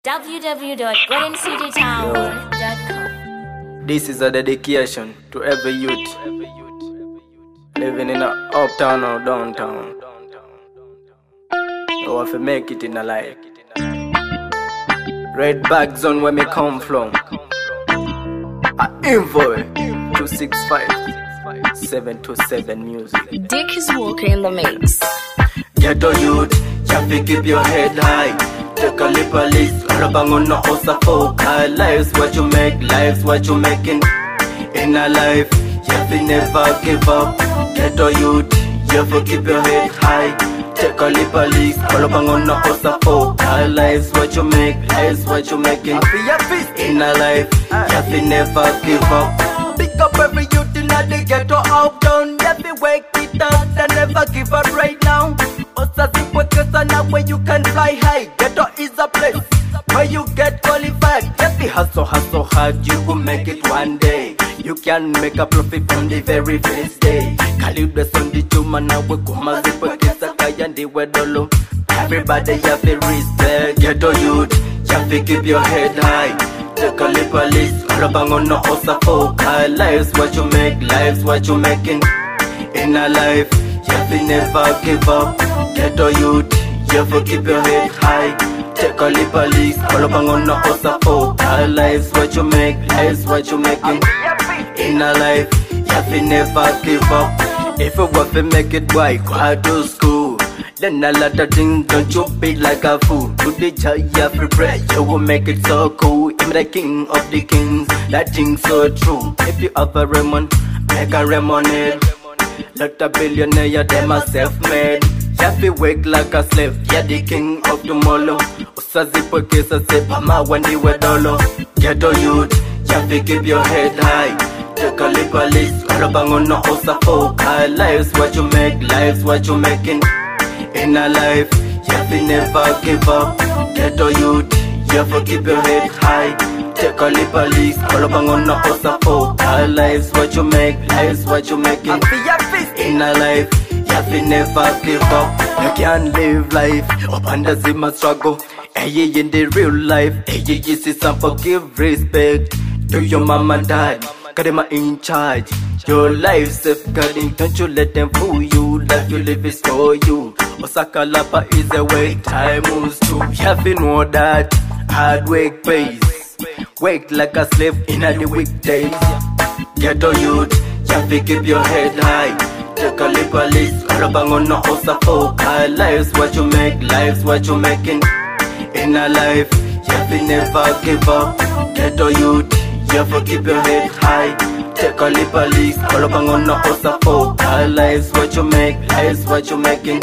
www.goldencitytower.com. This is a dedication to every youth living in a uptown or downtown. You have to make it in a life. Red bag zone where me come from. Info 265-727 music. Dick is walking in the mix. Ghetto youth, you have to keep your head high. Take a lip a list, rabang on no osa foca. Life's what you make, life's what you making. In a life, you have to never give up. Ghetto youth, you have to keep your head high. Take a lip a list, rabang on no osa foca. Life's what you make, life's what you making. In a life, you have to never give up. Pick up every youth in the ghetto uptown. You have to wake it up and never give up right now. Osa simple now where you can fly high. Ghetto is a place where you get qualified. If you hustle hard, you will make it one day. You can make a profit from the very first day. Khalid the Sunday Juma now we come as if we kiss a guy and they were dolo. Everybody have to respect. Ghetto youth, you have to keep your head high. Take a lip a list, rabang on no osa foca. Life's what you make, life's what you making. In a life, you have to never give up. Ghetto youth, you have to keep your head high. Take a lip a list, rabang on no osa foca. Life's what you make, life's what you making. In a life, you have to never give up. If you want to make it, why go to school? Then a lot of things, don't you be like a fool. To the child, you have to pray, you will make it so cool. I'm the king of the kings, that thing's so true. If you have a Raymond, make a lemonade. Like a billionaire, them are self-made. You have to wake like a slave, yeah, the king of tomorrow. Usazi pokesa sepama when they were dolo. Ghetto youth, you have to keep your head high. Take a lip a list, rabang on no osa foca. Life's what you make, life's what you making. In a life, you have to never give up. Ghetto youth, you have to keep your head high. Take a lip a list, rabang on no osa foca. Life's what you make, life's what you making. In a life, you have to never give up. You can't live life up under zima struggle. Hey, in the real life, hey, you see some forgive respect to your mom and dad. Cause them are in charge. Your life safeguarding, don't you let them fool you. Life you live is for you. Osaka Lapa is the way time moves too. You have to know that hard work pays. Work like a slave in the weekdays. Ghetto youth, you have to keep your head high. Take a lip a list, rabang on no osa foca. Life's what you make, life's what you making. In a life, you have to never give up. Ghetto youth, you have to keep your head high. Take a lip a list, rabang on no osa foca. Life's what you make, life's what you making.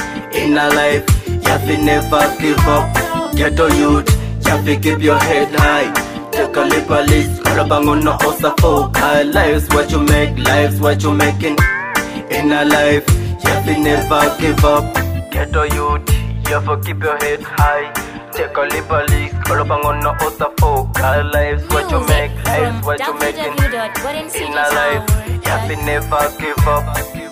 In a life, you have to never give up. Ghetto youth, you have to keep your head high. Take a lip a list, rabang on no osa foca. Life's what you make, life's what you making. In a life, you have to never give up. Ghetto youth, you have to keep your head high. Take a lip a list, rabang on no osa foca. Life's what you make, life's what you making. In a life, you have to never give up.